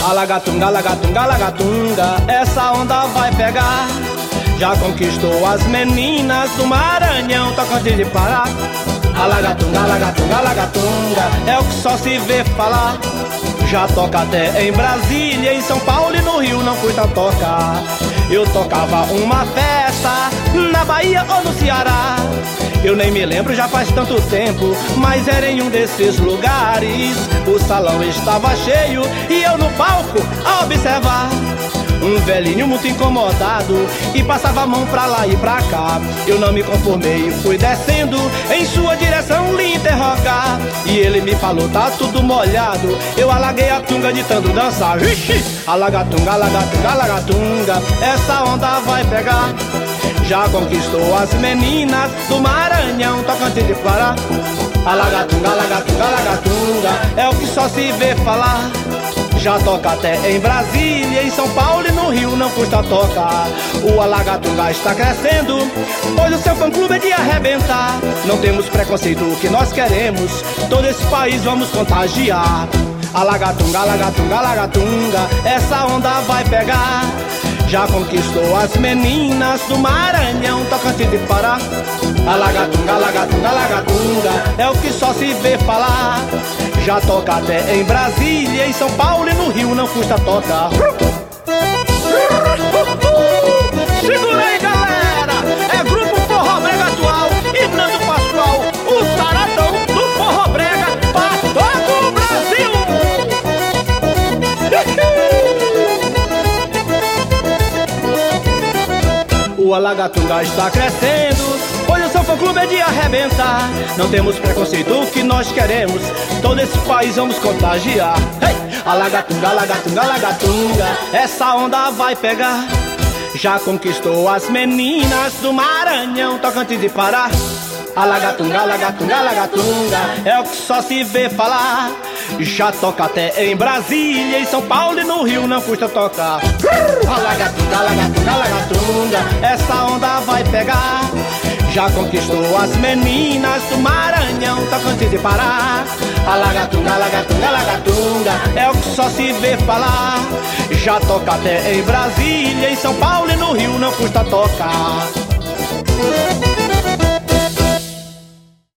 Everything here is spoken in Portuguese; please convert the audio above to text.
Alagatunga, lagatunga, lagatunga, essa onda vai pegar. Já conquistou as meninas do Maranhão, Tocantins de Pará. Alagatunga, lagatunga, lagatunga, é o que só se vê falar. Já toca até em Brasília, em São Paulo e no Rio não custa tocar. Eu tocava uma festa na Bahia ou no Ceará. Eu nem me lembro, já faz tanto tempo, mas era em um desses lugares. O salão estava cheio e eu no palco a observar. Um velhinho muito incomodado e passava a mão pra lá e pra cá. Eu não me conformei e fui descendo em sua direção lhe interrogar. E ele me falou, tá tudo molhado. Eu alaguei a tunga de tanto dançar. Ixi! Alagatunga, lagatunga, lagatunga, essa onda vai pegar. Já conquistou as meninas do Maranhão, Tocantins de Pará. Alagatunga, lagatunga, lagatunga, é o que só se vê falar. Já toca até em Brasília, em São Paulo e no Rio não custa tocar. O Alagatunga está crescendo, pois o seu fã-clube é de arrebentar. Não temos preconceito, o que nós queremos, todo esse país vamos contagiar. Alagatunga, lagatunga, lagatunga, essa onda vai pegar. Já conquistou as meninas do Maranhão, Tocantins de Pará. Alagatunga, lagatunga, lagatunga, é o que só se vê falar. Já toca até em Brasília, em São Paulo e no Rio não custa tocar. Segura aí, galera! É Grupo Forró Brega Atual e Nando Pascoal, o saradão do Forró Brega pra todo o Brasil! O Alagatunga está crescendo, pois o seu fã-clube é de arrebentar. Não temos preconceito, o que nós queremos, todo esse país vamos contagiar. Hey! Alagatunga, lagatunga, lagatunga, essa onda vai pegar. Já conquistou as meninas do Maranhão, Tocantins de Pará. Alagatunga, lagatunga, lagatunga, é o que só se vê falar. Já toca até em Brasília, em São Paulo e no Rio não custa tocar. Alagatunga, lagatunga, lagatunga, essa onda vai pegar. Já conquistou as meninas do Maranhão, Tocantins de Pará. Alagatunga, lagatunga, lagatunga, é o que só se vê falar. Já toca até em Brasília, em São Paulo e no Rio não custa tocar.